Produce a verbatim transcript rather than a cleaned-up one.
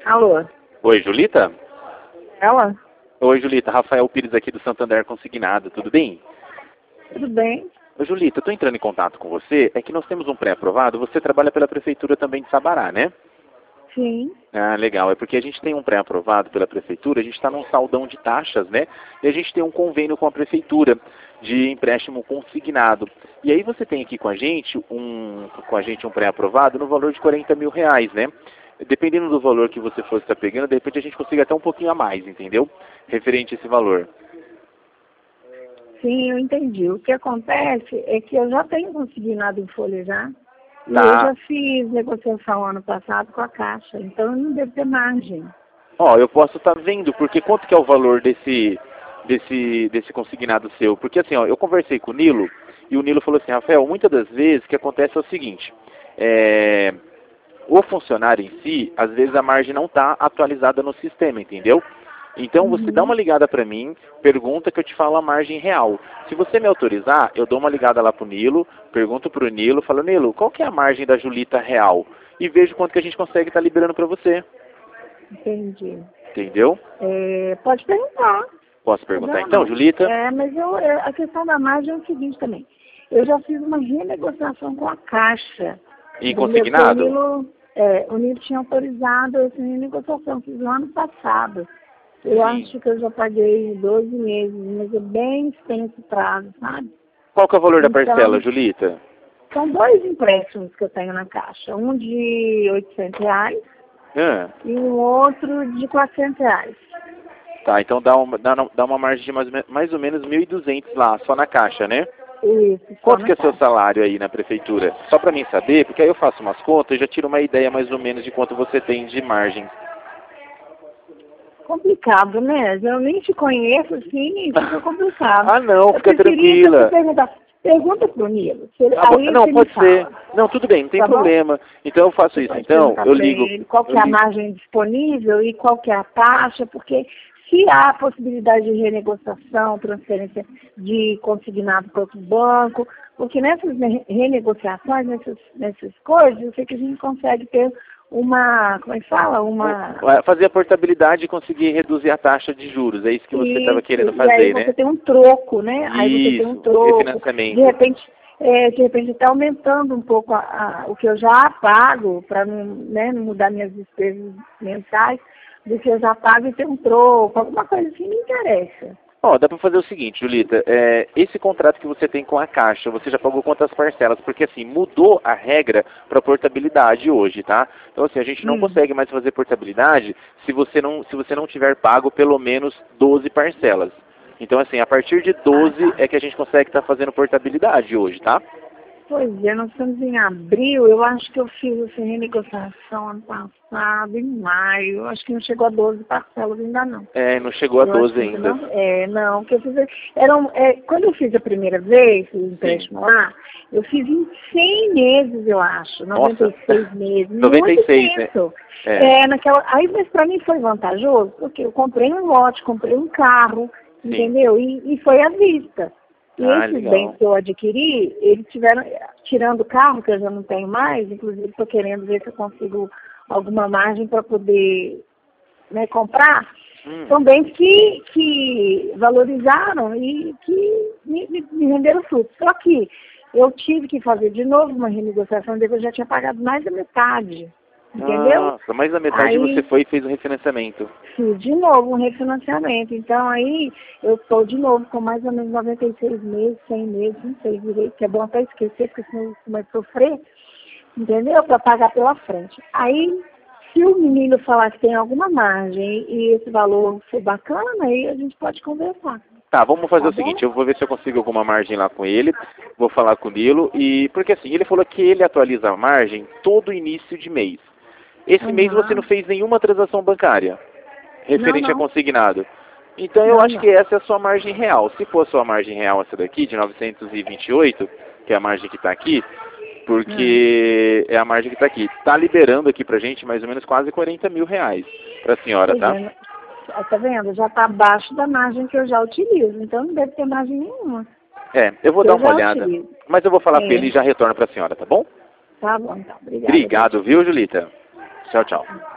Alô? Oi, Julita? Ela? Oi, Julita. Rafael Pires aqui do Santander Consignado. Tudo bem? Tudo bem? Ô, Julita, eu estou entrando em contato com você. É que nós temos um pré-aprovado. Você trabalha pela Prefeitura também de Sabará, né? Sim. Ah, legal. É porque a gente tem um pré-aprovado pela Prefeitura. A gente está num saldão de taxas, né? E a gente tem um convênio com a Prefeitura de empréstimo consignado. E aí você tem aqui com a gente um, com a gente um pré-aprovado no valor de quarenta mil reais, né? Dependendo do valor que você fosse estar pegando, de repente a gente consiga até um pouquinho a mais, entendeu? Referente a esse valor. Sim, eu entendi. O que acontece é que eu já tenho consignado em folha já. E Tá. eu já fiz negociação ano passado com a Caixa, então eu não devo ter margem. Ó, eu posso estar vendo, porque quanto que é o valor desse, desse, desse consignado seu? Porque assim, ó, eu conversei com o Nilo, e o Nilo falou assim, Rafael, muitas das vezes o que acontece é o seguinte, é, o funcionário em si, às vezes a margem não está atualizada no sistema, entendeu? Então você dá Uhum. uma ligada para mim, pergunta que eu te falo a margem real. Se você me autorizar, eu dou uma ligada lá pro Nilo, pergunto pro Nilo, falo, Nilo, qual que é a margem da Julita real? E vejo quanto que a gente consegue estar liberando para você. Entendi. Entendeu? É, pode perguntar. Posso Não, perguntar então, não. Julita? É, mas eu, é, a questão da margem é o seguinte também. Eu já fiz uma renegociação com a Caixa. E Entendeu? Porque o consignado? Nilo, é, o Nilo tinha autorizado essa renegociação, fiz no ano passado. Eu Sim. acho que eu já paguei doze meses, mas é bem extenso o prazo, sabe? Qual que é o valor da Então, parcela, Julita? são dois empréstimos que eu tenho na Caixa. Um de oitocentos reais Ah, e um outro de quatrocentos reais. tá, então dá uma, dá, dá uma margem de mais, ou me- mais ou menos mil e duzentos lá, só na Caixa, né? Isso, só Quanto na que é seu Caixa. salário aí na prefeitura? Só para mim saber, porque aí eu faço umas contas e já tiro uma ideia mais ou menos de quanto você tem de margem. Complicado, né? Eu nem te conheço, assim, fica complicado. Ah, não, Eu fica preferia que você tranquila. perguntar. Pergunta pro Nilo. Se ele- Tá bom. aí Não, você me pode ser. fala. Não, tudo bem, não tem Tá bom? problema. Então eu faço Você isso. pode Então, perguntar eu para ligo. ele qual que Eu é a ligo. margem disponível e qual que é a taxa, porque se há possibilidade de renegociação, transferência de consignado para outro banco, porque nessas ne- renegociações, nessas, nessas coisas, eu sei que a gente consegue ter uma, como é que fala? Uma... É, fazer a portabilidade e conseguir reduzir a taxa de juros. É isso que você estava Isso, querendo e aí fazer, você né? tem um troco, né? Aí você tem um Isso, troco, de refinanciamento. repente, é, de repente está aumentando um pouco a, a- o que eu já pago, para não, né, não mudar minhas despesas mensais, do que eu já pago e ter um troco, alguma coisa assim me interessa. Ó, dá para fazer o seguinte, Julita, é, esse contrato que você tem com a Caixa, você já pagou quantas parcelas? Porque assim, mudou a regra para portabilidade hoje, tá? Então assim, a gente não Hum. consegue mais fazer portabilidade se você não, se você não tiver pago pelo menos doze parcelas. Então assim, a partir de Ah, doze tá. é que a gente consegue estar fazendo portabilidade hoje, tá? Pois é, nós estamos em abril, eu acho que eu fiz essa renegociação ano passado, em maio, eu acho que não chegou a doze parcelas ainda não. É, não chegou a Eu acho doze que ainda ainda. não. É, não, que eu fiz. Eram, é, quando eu fiz a primeira vez, o empréstimo lá, eu fiz em cem meses, eu acho, noventa Nossa, e seis meses, noventa e muito seis, né? tempo. É, É, naquela, aí, mas para mim foi vantajoso, porque eu comprei um lote, comprei um carro, sim. entendeu? E, e foi à vista. E Ah, esses bens legal. que eu adquiri, eles tiveram, tirando o carro, que eu já não tenho mais, inclusive estou querendo ver se eu consigo alguma margem para poder, né, comprar. Hum. São bens que, que valorizaram e que me, me, me renderam frutos. Só que eu tive que fazer de novo uma renegociação, depois eu já tinha pagado mais da metade, entendeu? Nossa, mais da metade Aí você foi e fez o refinanciamento. fiz de novo um refinanciamento. Então aí eu estou de novo com mais ou menos noventa e seis meses, cem meses, não sei direito, que é bom até esquecer, porque senão eu começo a sofrer, entendeu? Para pagar pela frente. Aí, se o menino falar que tem alguma margem e esse valor for bacana, aí a gente pode conversar. Tá, vamos fazer Tá o bom? seguinte, eu vou ver se eu consigo alguma margem lá com ele, vou falar com o Nilo, e porque assim, ele falou que ele atualiza a margem todo início de mês. Esse mês você Uhum. não fez nenhuma transação bancária Não, referente a não. consignado. Então eu Não, acho que não. essa é a sua margem real. Se for a sua margem real essa daqui, de novecentos e vinte e oito, que é a margem que está aqui, Hum. porque é a margem que está aqui, está liberando aqui pra gente mais ou menos quase quarenta mil reais pra senhora, Pois tá? é, tá vendo? Já está abaixo da margem que eu já utilizo. Então não deve ter margem nenhuma. É, eu vou Que dar eu uma já olhada, utilizo. mas eu vou falar com ele É. e já retorno pra senhora, tá bom? Tá bom, então. Obrigada, Obrigado, Tati. viu, Julita? Tchau, tchau.